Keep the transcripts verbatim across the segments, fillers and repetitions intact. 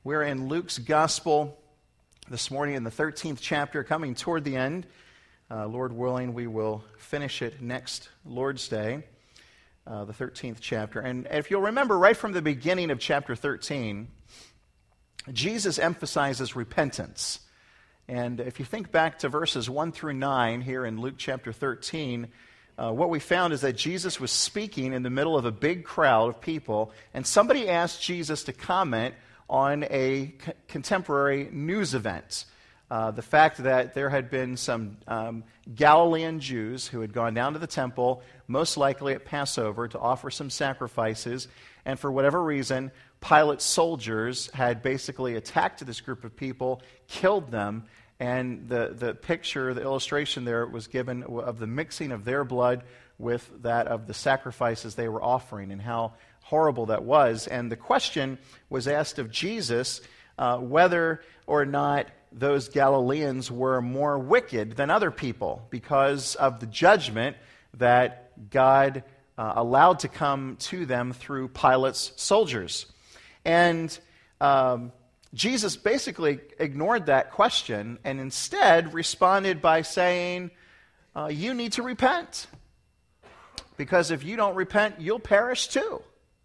We're in Luke's Gospel this morning in the thirteenth chapter, coming toward the end. Uh, Lord willing, we will finish it next Lord's Day, uh, the thirteenth chapter. And if you'll remember, right from the beginning of chapter thirteen, Jesus emphasizes repentance. And if you think back to verses one through nine here in Luke chapter thirteen, uh, what we found is that Jesus was speaking in the middle of a big crowd of people, and somebody asked Jesus to comment on a c- contemporary news event. Uh, the fact that there had been some um, Galilean Jews who had gone down to the temple, most likely at Passover, to offer some sacrifices, and for whatever reason, Pilate's soldiers had basically attacked this group of people, killed them, and the, the picture, the illustration there was given of the mixing of their blood with that of the sacrifices they were offering, and how horrible that was. And the question was asked of Jesus uh, whether or not those Galileans were more wicked than other people because of the judgment that God uh, allowed to come to them through Pilate's soldiers. And um, Jesus basically ignored that question and instead responded by saying, uh, you need to repent. Because if you don't repent, you'll perish too.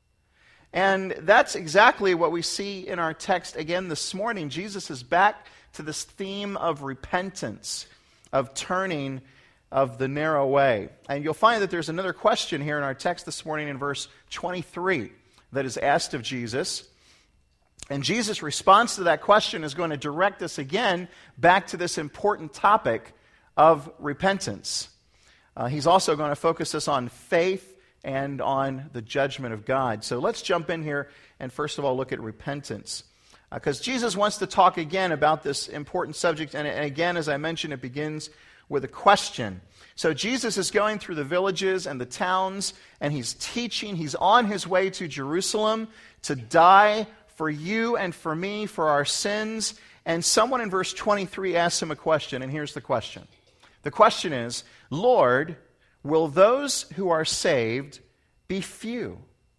And that's exactly what we see in our text again this morning. Jesus is back to this theme of repentance, of turning of the narrow way. And you'll find that there's another question here in our text this morning in verse twenty-three that is asked of Jesus. And Jesus' response to that question is going to direct us again back to this important topic of repentance. Uh, he's also going to focus us on faith and on the judgment of God. So let's jump in here and first of all look at repentance. Because uh, Jesus wants to talk again about this important subject. And, and again, as I mentioned, it begins with a question. So Jesus is going through the villages and the towns, and he's teaching. He's on his way to Jerusalem to die for you and for me, for our sins. And someone in verse twenty-three asks him a question, and here's the question. The question is, Lord, will those who are saved be few?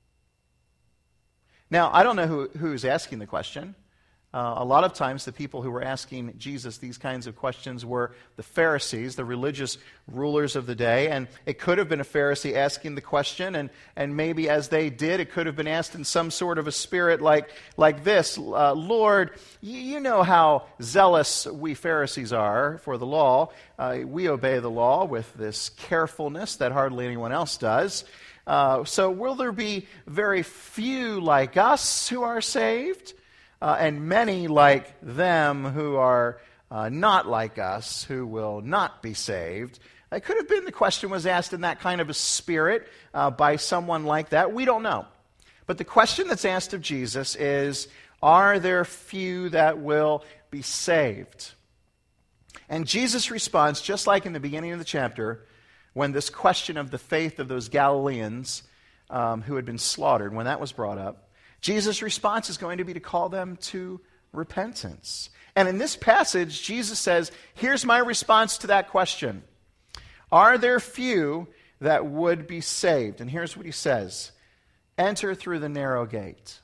Now, I don't know who, who's asking the question. Uh, a lot of times the people who were asking Jesus these kinds of questions were the Pharisees, the religious rulers of the day. And it could have been a Pharisee asking the question, and, and maybe as they did, it could have been asked in some sort of a spirit like, like this. Uh, Lord, you, you know how zealous we Pharisees are for the law. Uh, we obey the law with this carefulness that hardly anyone else does. Uh, so will there be very few like us who are saved? Uh, and many like them who are uh, not like us, who will not be saved. It could have been the question was asked in that kind of a spirit uh, by someone like that. We don't know. But the question that's asked of Jesus is, are there few that will be saved? And Jesus responds, just like in the beginning of the chapter, when this question of the faith of those Galileans um, who had been slaughtered, when that was brought up, Jesus' response is going to be to call them to repentance. And in this passage, Jesus says, here's my response to that question. Are there few that would be saved? And here's what he says. Enter through the narrow gate.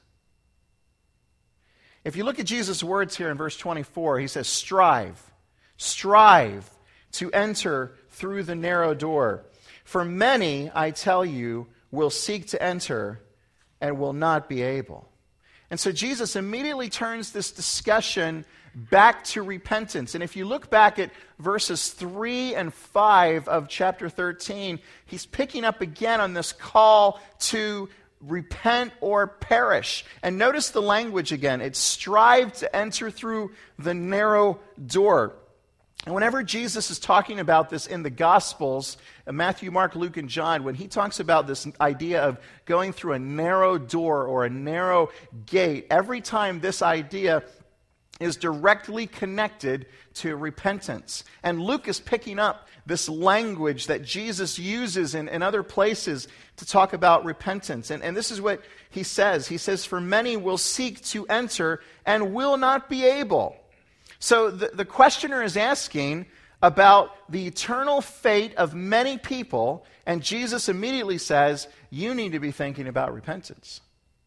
If you look at Jesus' words here in verse twenty-four, he says, strive, strive to enter through the narrow door. For many, I tell you, will seek to enter and will not be able. And so Jesus immediately turns this discussion back to repentance. And if you look back at verses three and five of chapter thirteen, he's picking up again on this call to repent or perish. And notice the language again. It's strive to enter through the narrow door. And whenever Jesus is talking about this in the Gospels, Matthew, Mark, Luke, and John, when he talks about this idea of going through a narrow door or a narrow gate, every time this idea is directly connected to repentance. And Luke is picking up this language that Jesus uses in, in other places to talk about repentance. And, and this is what he says. He says, for many will seek to enter and will not be able. So the, the questioner is asking about the eternal fate of many people, and Jesus immediately says, you need to be thinking about repentance.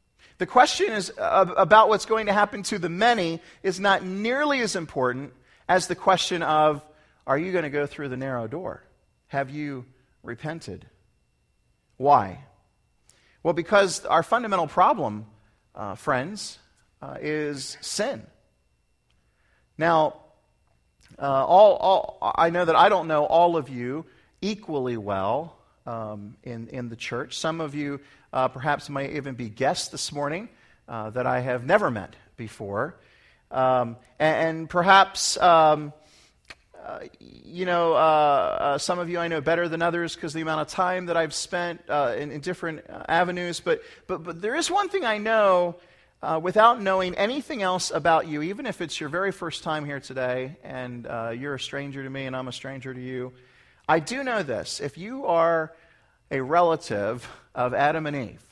The question is uh, about what's going to happen to the many is not nearly as important as the question of, are you going to go through the narrow door? Have you repented? Why? Well, because our fundamental problem, uh, friends, uh, is sin. Now, uh, all, all I know that I don't know all of you equally well um, in, in the church. Some of you uh, perhaps might even be guests this morning uh, that I have never met before. Um, and, and perhaps... Um, Uh, you know, uh, uh, some of you I know better than others because of the amount of time that I've spent uh, in, in different uh, avenues. But, but, but there is one thing I know uh, without knowing anything else about you, even if it's your very first time here today and uh, you're a stranger to me and I'm a stranger to you. I do know this. If you are a relative of Adam and Eve,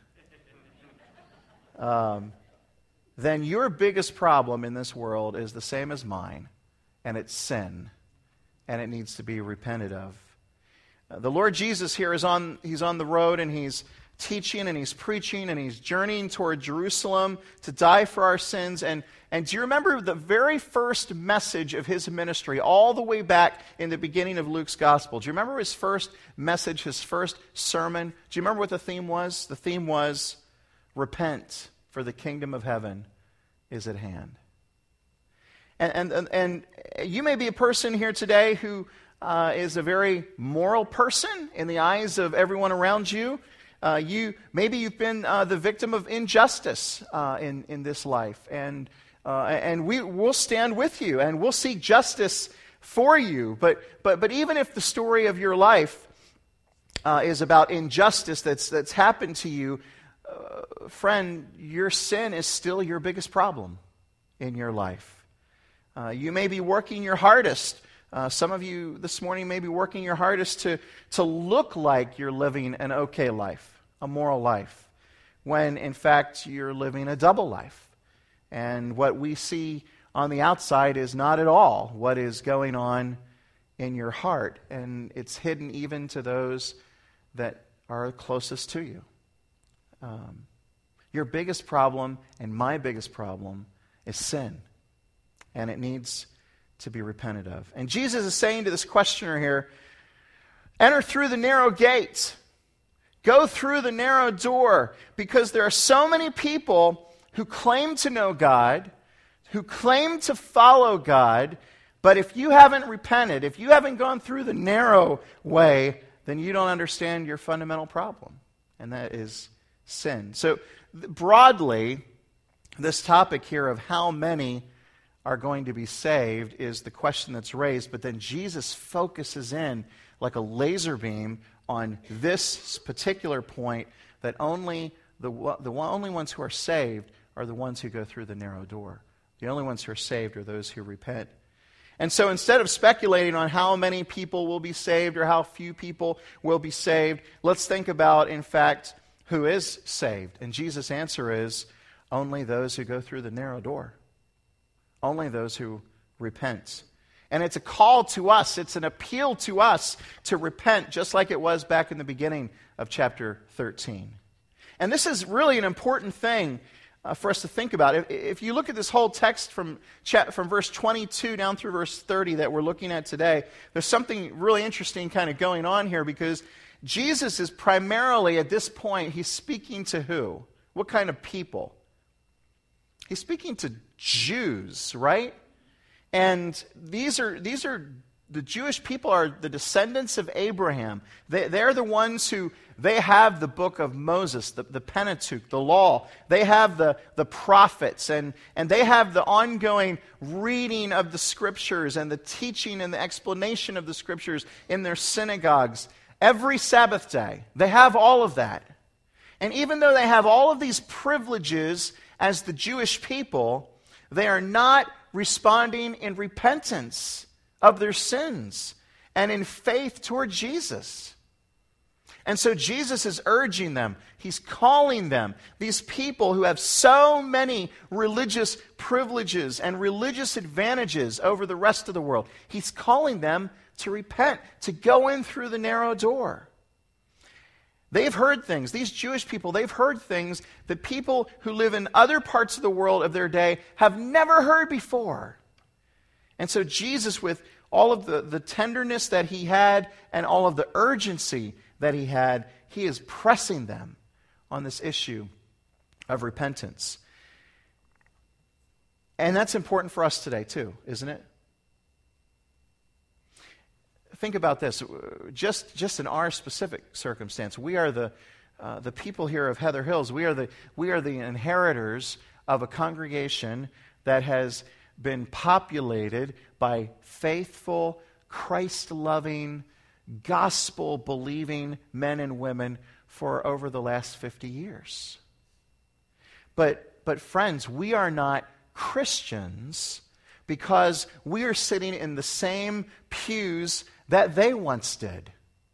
um, then your biggest problem in this world is the same as mine. And it's sin, and it needs to be repented of. Uh, the Lord Jesus here is on, he's on the road, and he's teaching, and he's preaching, and he's journeying toward Jerusalem to die for our sins. And, and do you remember the very first message of his ministry, all the way back in the beginning of Luke's gospel? Do you remember his first message, his first sermon? Do you remember what the theme was? The theme was, repent, for the kingdom of heaven is at hand. And, and, and you may be a person here today who uh, is a very moral person in the eyes of everyone around you. Uh, you maybe you've been uh, the victim of injustice uh, in, in this life. And, uh, and we, we'll stand with you and we'll seek justice for you. But, but, but even if the story of your life uh, is about injustice that's, that's happened to you, uh, friend, your sin is still your biggest problem in your life. Uh, you may be working your hardest. Uh, some of you this morning may be working your hardest to, to look like you're living an okay life, a moral life, when in fact you're living a double life. And what we see on the outside is not at all what is going on in your heart. And it's hidden even to those that are closest to you. Um, your biggest problem and my biggest problem is sin. And it needs to be repented of. And Jesus is saying to this questioner here, enter through the narrow gate. Go through the narrow door. Because there are so many people who claim to know God, who claim to follow God, but if you haven't repented, if you haven't gone through the narrow way, then you don't understand your fundamental problem. And that is sin. So broadly, this topic here of how many are going to be saved is the question that's raised, but then Jesus focuses in like a laser beam on this particular point, that only the, the only ones who are saved are the ones who go through the narrow door. The only ones who are saved are those who repent. And so instead of speculating on how many people will be saved or how few people will be saved, let's think about, in fact, who is saved. And Jesus' answer is, only those who go through the narrow door. Only those who repent. And it's a call to us, it's an appeal to us to repent, just like it was back in the beginning of chapter thirteen. And this is really an important thing uh, for us to think about. If, if you look at this whole text from, chat, from verse twenty-two down through verse thirty that we're looking at today, there's something really interesting kind of going on here, because Jesus is primarily, at this point, he's speaking to who? What kind of people? He's speaking to Jews, right? And these are these are the Jewish people are the descendants of Abraham. They, they're the ones who, they have the book of Moses, the, the Pentateuch, the law. They have the, the prophets, and, and they have the ongoing reading of the scriptures and the teaching and the explanation of the scriptures in their synagogues every Sabbath day. They have all of that. And even though they have all of these privileges as the Jewish people, they are not responding in repentance of their sins and in faith toward Jesus. And so Jesus is urging them, he's calling them, these people who have so many religious privileges and religious advantages over the rest of the world, he's calling them to repent, to go in through the narrow door. They've heard things, these Jewish people, they've heard things that people who live in other parts of the world of their day have never heard before. And so Jesus, with all of the, the tenderness that he had and all of the urgency that he had, he is pressing them on this issue of repentance. And that's important for us today too, isn't it? Think about this. Just, just in our specific circumstance, we are the, uh, the people here of Heather Hills. We are, the, we are the inheritors of a congregation that has been populated by faithful, Christ-loving, gospel-believing men and women for over the last fifty years. But, but friends, we are not Christians because we are sitting in the same pews that they once did.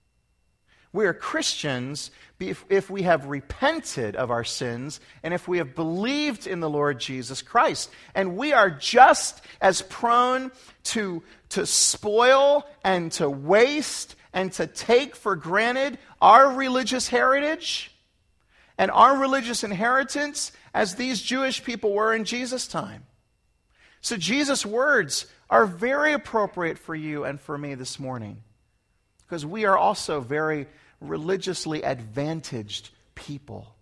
We are Christians if, if we have repented of our sins and if we have believed in the Lord Jesus Christ. And we are just as prone to, to spoil and to waste and to take for granted our religious heritage and our religious inheritance as these Jewish people were in Jesus' time. So Jesus' words are very appropriate for you and for me this morning, because we are also very religiously advantaged people.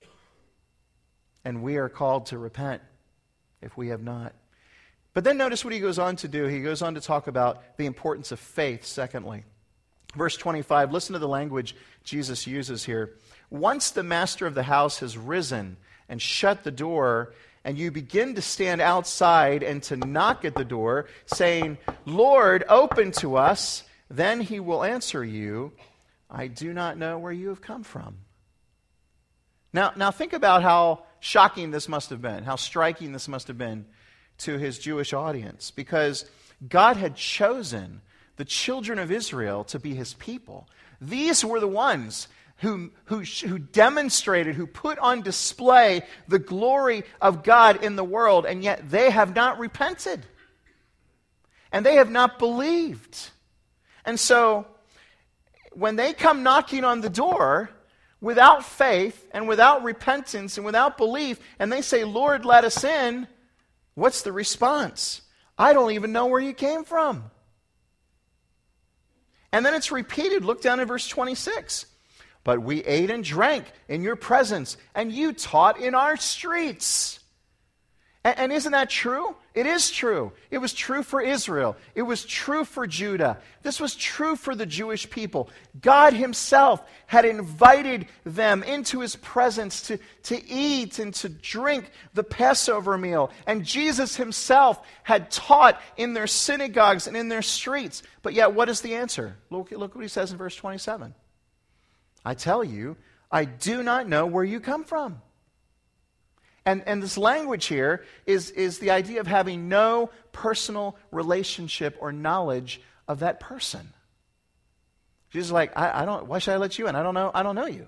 And we are called to repent if we have not. But then notice what he goes on to do. He goes on to talk about the importance of faith, secondly. Verse twenty-five, listen to the language Jesus uses here. Once the master of the house has risen and shut the door, and you begin to stand outside and to knock at the door, saying, "Lord, open to us," then he will answer you, "I do not know where you have come from." Now, now think about how shocking this must have been, how striking this must have been to his Jewish audience, because God had chosen the children of Israel to be his people. These were the ones who, who, who demonstrated, who put on display the glory of God in the world, and yet they have not repented. And they have not believed. And so, when they come knocking on the door, without faith and without repentance and without belief, and they say, "Lord, let us in," what's the response? "I don't even know where you came from." And then it's repeated. Look down at verse twenty-six. "But we ate and drank in your presence, and you taught in our streets." And, and isn't that true? It is true. It was true for Israel. It was true for Judah. This was true for the Jewish people. God himself had invited them into his presence to, to eat and to drink the Passover meal. And Jesus himself had taught in their synagogues and in their streets. But yet, what is the answer? Look, look what he says in verse twenty-seven. "I tell you, I do not know where you come from." And, and this language here is, is the idea of having no personal relationship or knowledge of that person. Jesus is like, I, I don't, why should I let you in? I don't know, I don't know you.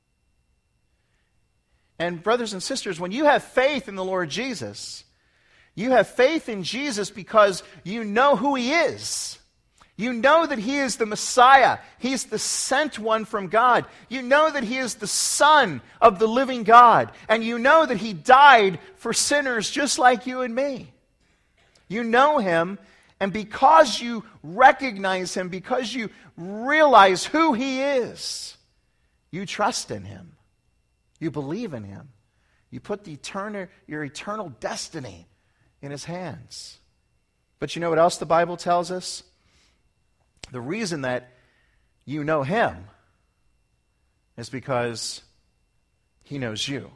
And brothers and sisters, when you have faith in the Lord Jesus, you have faith in Jesus because you know who he is. You know that he is the Messiah. He's the sent one from God. You know that he is the Son of the living God. And you know that he died for sinners just like you and me. You know him, and because you recognize him, because you realize who he is, you trust in him. You believe in him. You put the eternal, your eternal destiny in his hands. But you know what else the Bible tells us? The reason that you know him is because he knows you.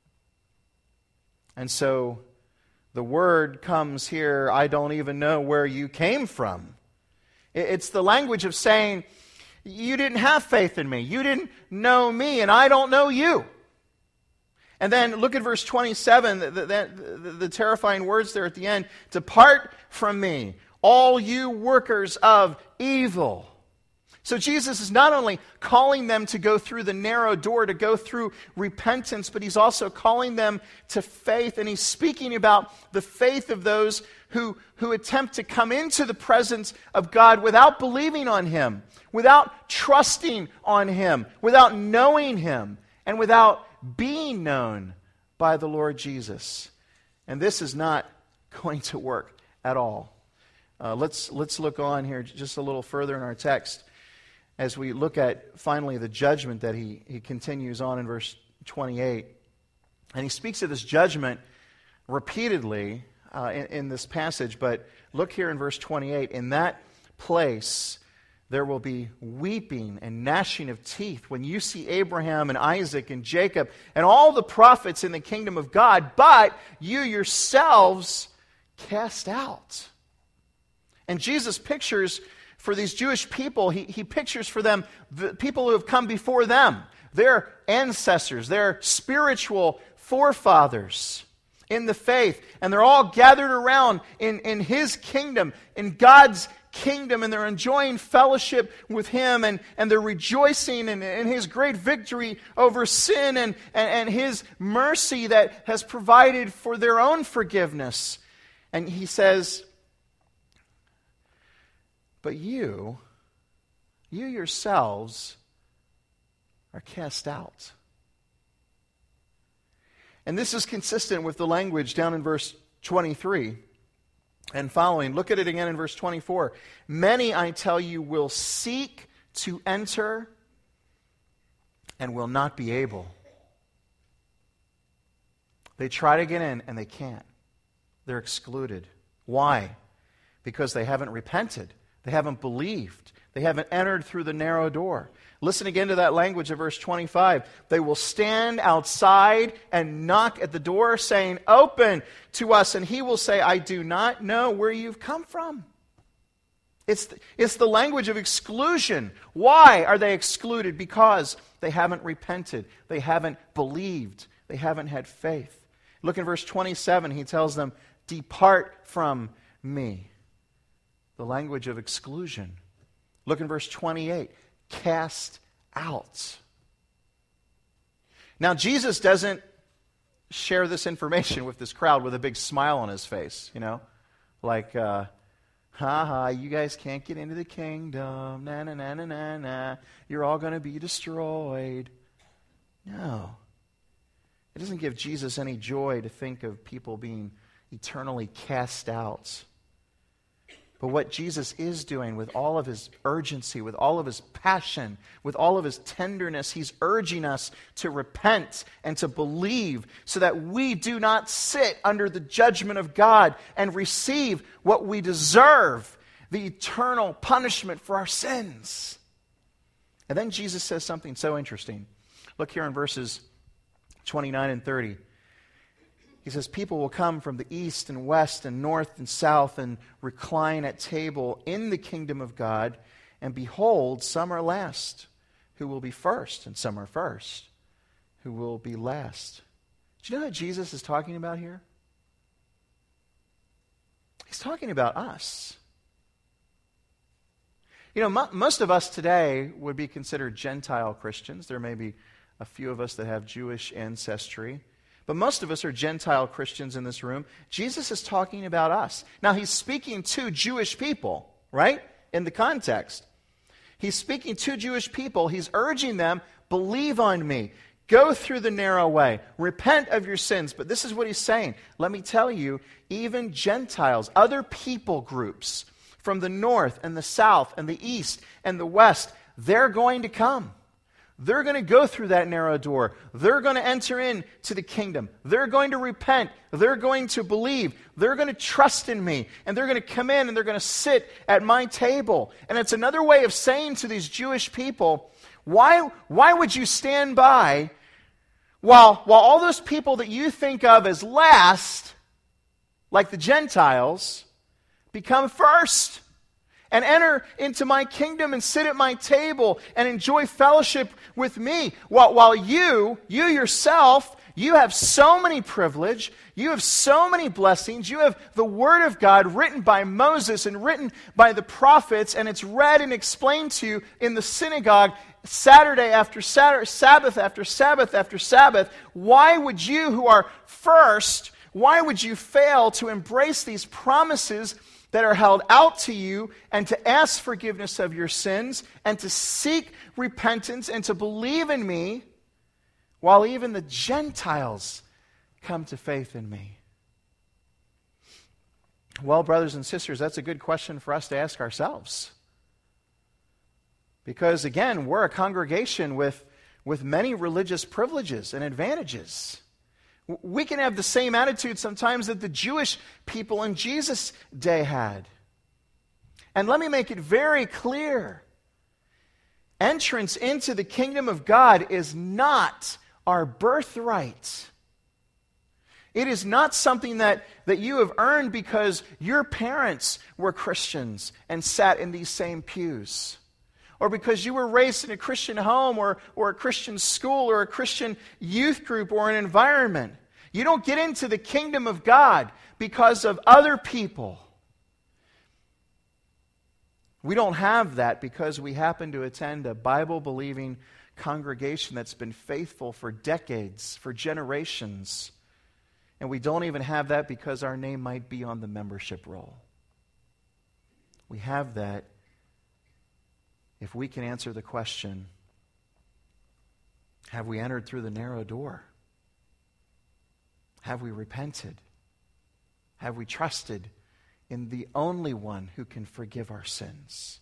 And so the word comes here, "I don't even know where you came from." It's the language of saying, you didn't have faith in me. You didn't know me, and I don't know you. And then look at verse twenty-seven, the, the, the, the terrifying words there at the end. "Depart from me, all you workers of evil." So Jesus is not only calling them to go through the narrow door, to go through repentance, but he's also calling them to faith. And he's speaking about the faith of those who, who attempt to come into the presence of God without believing on him, without trusting on him, without knowing him, and without being known by the Lord Jesus. And this is not going to work at all. Uh, let's, let's look on here just a little further in our text as we look at finally the judgment that he, he continues on in verse twenty-eight. And he speaks of this judgment repeatedly uh, in, in this passage, but look here in verse twenty-eight. In that place there will be weeping and gnashing of teeth when you see Abraham and Isaac and Jacob and all the prophets in the kingdom of God, but you yourselves cast out. And Jesus pictures for these Jewish people, he, he pictures for them the people who have come before them, their ancestors, their spiritual forefathers in the faith. And they're all gathered around in, in his kingdom, in God's kingdom, and they're enjoying fellowship with him, and, and they're rejoicing in, in his great victory over sin and, and, and his mercy that has provided for their own forgiveness. And he says, but you, you yourselves are cast out. And this is consistent with the language down in verse twenty-three and following. Look at it again in verse twenty-four. Many, I tell you, will seek to enter and will not be able. They try to get in and they can't. They're excluded. Why? Because they haven't repented. They haven't believed. They haven't entered through the narrow door. Listen again to that language of verse twenty-five. They will stand outside and knock at the door, saying, open to us. And he will say, I do not know where you've come from. It's the, it's the language of exclusion. Why are they excluded? Because they haven't repented. They haven't believed. They haven't had faith. Look in verse twenty-seven. He tells them, depart from me. The language of exclusion. Look in verse twenty-eight. Cast out. Now, Jesus doesn't share this information with this crowd with a big smile on his face, you know, like, uh, ha ha, you guys can't get into the kingdom, na na na na na na, you're all going to be destroyed. No. It doesn't give Jesus any joy to think of people being eternally cast out. But what Jesus is doing with all of his urgency, with all of his passion, with all of his tenderness, he's urging us to repent and to believe so that we do not sit under the judgment of God and receive what we deserve, the eternal punishment for our sins. And then Jesus says something so interesting. Look here in verses twenty-nine and thirty. He says, people will come from the east and west and north and south and recline at table in the kingdom of God. And behold, some are last, who will be first, and some are first, who will be last. Do you know what Jesus is talking about here? He's talking about us. You know, mo- most of us today would be considered Gentile Christians. There may be a few of us that have Jewish ancestry. But most of us are Gentile Christians in this room. Jesus is talking about us. Now, he's speaking to Jewish people, right? In the context. He's speaking to Jewish people. He's urging them, believe on me. Go through the narrow way. Repent of your sins. But this is what he's saying. Let me tell you, even Gentiles, other people groups from the north and the south and the east and the west, they're going to come. They're going to go through that narrow door. They're going to enter into the kingdom. They're going to repent. They're going to believe. They're going to trust in me. And they're going to come in and they're going to sit at my table. And it's another way of saying to these Jewish people, why, why would you stand by while, while all those people that you think of as last, like the Gentiles, become first? And enter into my kingdom and sit at my table and enjoy fellowship with me. While, while you, you yourself, You have so many privilege. You have so many blessings. You have the Word of God written by Moses and written by the prophets, and it's read and explained to you in the synagogue Saturday after Saturday, Sabbath after Sabbath after Sabbath. Why would you, who are first, why would you fail to embrace these promises that are held out to you, and to ask forgiveness of your sins, and to seek repentance, and to believe in me, while even the Gentiles come to faith in me? Well, brothers and sisters, that's a good question for us to ask ourselves. Because, again, we're a congregation with, with many religious privileges and advantages. We can have the same attitude sometimes that the Jewish people in Jesus' day had. And let me make it very clear. Entrance into the kingdom of God is not our birthright. It is not something that, that you have earned because your parents were Christians and sat in these same pews. Or because you were raised in a Christian home or, or a Christian school or a Christian youth group or an environment. You don't get into the kingdom of God because of other people. We don't have that because we happen to attend a Bible-believing congregation that's been faithful for decades, for generations. And we don't even have that because our name might be on the membership roll. We have that if we can answer the question, have we entered through the narrow door? Have we repented? Have we trusted in the only one who can forgive our sins?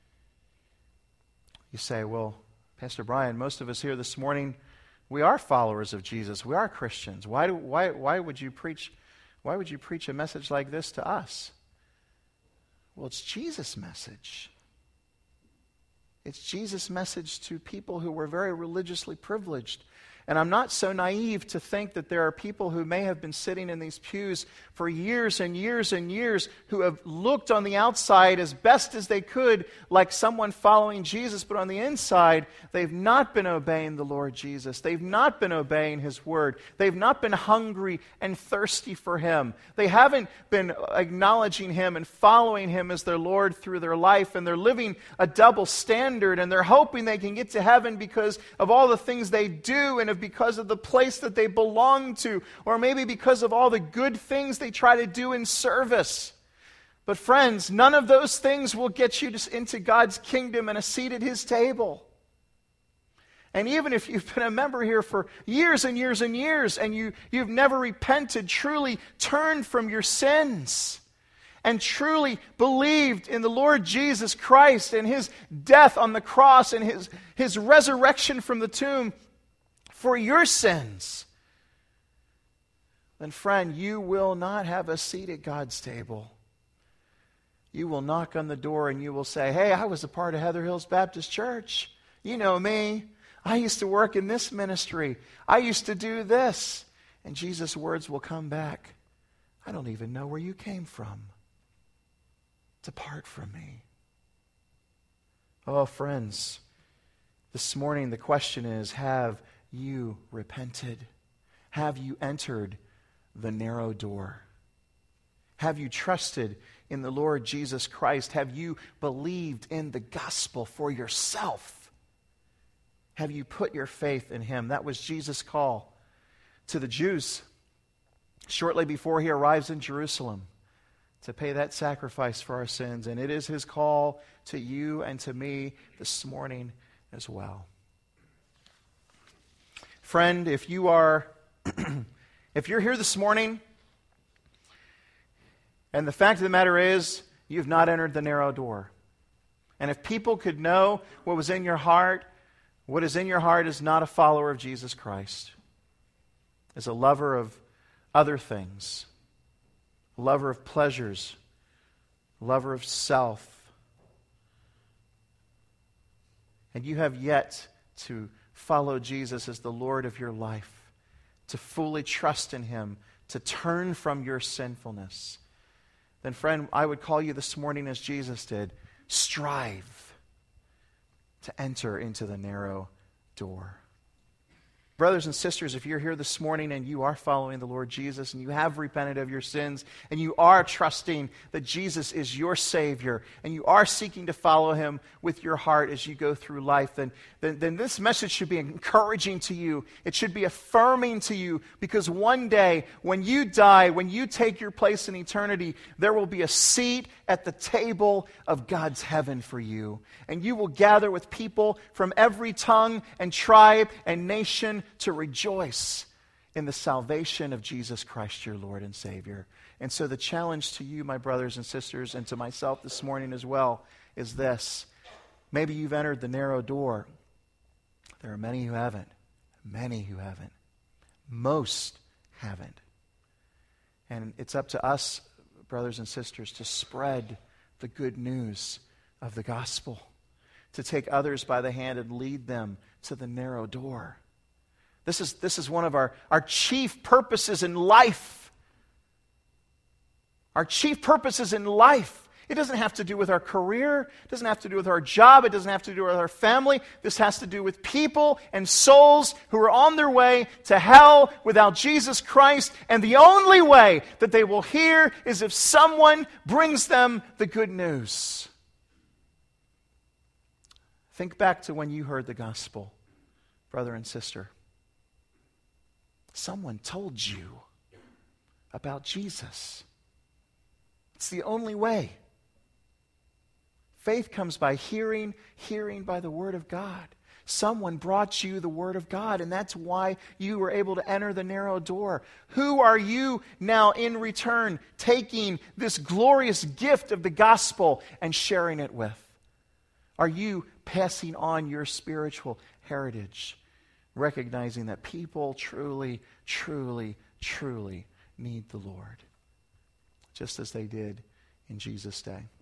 You say, well, Pastor Brian, most of us here this morning, we are followers of Jesus. We are Christians. Why do, why, why would you preach, why would you preach a message like this to us? Well, it's Jesus' message. It's Jesus' message to people who were very religiously privileged. And I'm not so naive to think that there are people who may have been sitting in these pews for years and years and years who have looked on the outside as best as they could like someone following Jesus, but on the inside, they've not been obeying the Lord Jesus. They've not been obeying His Word. They've not been hungry and thirsty for Him. They haven't been acknowledging Him and following Him as their Lord through their life, and they're living a double standard, and they're hoping they can get to heaven because of all the things they do and because of the place that they belong to, or maybe because of all the good things they try to do in service. But friends, none of those things will get you into God's kingdom and a seat at His table. And even if you've been a member here for years and years and years, and you, you've never repented, truly turned from your sins, and truly believed in the Lord Jesus Christ and His death on the cross and His, His resurrection from the tomb for your sins, then friend, you will not have a seat at God's table. You will knock on the door and you will say, hey, I was a part of Heather Hills Baptist Church. You know me. I used to work in this ministry. I used to do this. And Jesus' words will come back. I don't even know where you came from. Depart from me. Oh, friends, this morning the question is, have you repented? Have you entered the narrow door? Have you trusted in the Lord Jesus Christ? Have you believed in the gospel for yourself? Have you put your faith in Him? That was Jesus' call to the Jews shortly before He arrives in Jerusalem to pay that sacrifice for our sins. And it is His call to you and to me this morning as well. Friend, if you are, if you're here this morning, and the fact of the matter is, you've not entered the narrow door. And if people could know what was in your heart, what is in your heart is not a follower of Jesus Christ. Is a lover of other things, a lover of pleasures, a lover of self. And you have yet to follow Jesus as the Lord of your life, to fully trust in Him, to turn from your sinfulness, then friend, I would call you this morning as Jesus did, strive to enter into the narrow door. Brothers and sisters, if you're here this morning and you are following the Lord Jesus and you have repented of your sins and you are trusting that Jesus is your Savior and you are seeking to follow Him with your heart as you go through life, then, then, then this message should be encouraging to you. It should be affirming to you, because one day when you die, when you take your place in eternity, there will be a seat at the table of God's heaven for you. And you will gather with people from every tongue and tribe and nation to rejoice in the salvation of Jesus Christ, your Lord and Savior. And so the challenge to you, my brothers and sisters, and to myself this morning as well, is this. Maybe you've entered the narrow door. There are many who haven't. Many who haven't. Most haven't. And it's up to us, brothers and sisters, to spread the good news of the gospel, to take others by the hand and lead them to the narrow door. This is, this is one of our, our chief purposes in life. Our chief purposes in life. It doesn't have to do with our career. It doesn't have to do with our job. It doesn't have to do with our family. This has to do with people and souls who are on their way to hell without Jesus Christ. And the only way that they will hear is if someone brings them the good news. Think back to when you heard the gospel, brother and sister. Someone told you about Jesus. It's the only way. Faith comes by hearing, hearing by the Word of God. Someone brought you the Word of God, and that's why you were able to enter the narrow door. Who are you now in return taking this glorious gift of the gospel and sharing it with? Are you passing on your spiritual heritage, recognizing that people truly, truly, truly need the Lord, just as they did in Jesus' day?